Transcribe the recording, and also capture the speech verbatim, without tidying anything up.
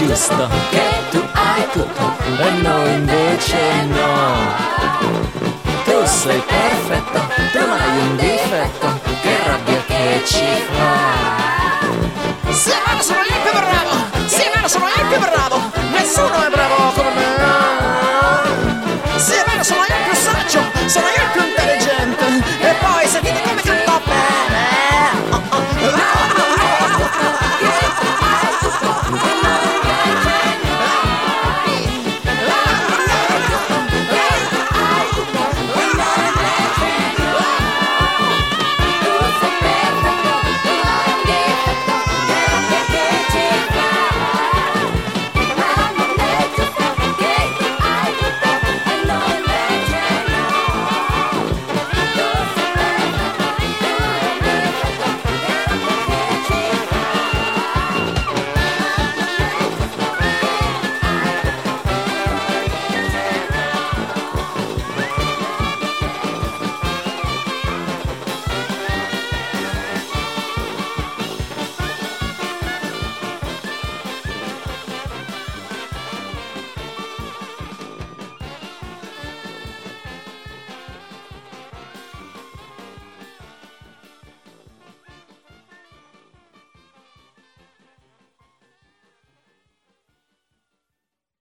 giusto che tu hai tutto e noi invece no. Tu sei perfetto, tu non hai un difetto, che rabbia che ci fa. Sono io più bravo.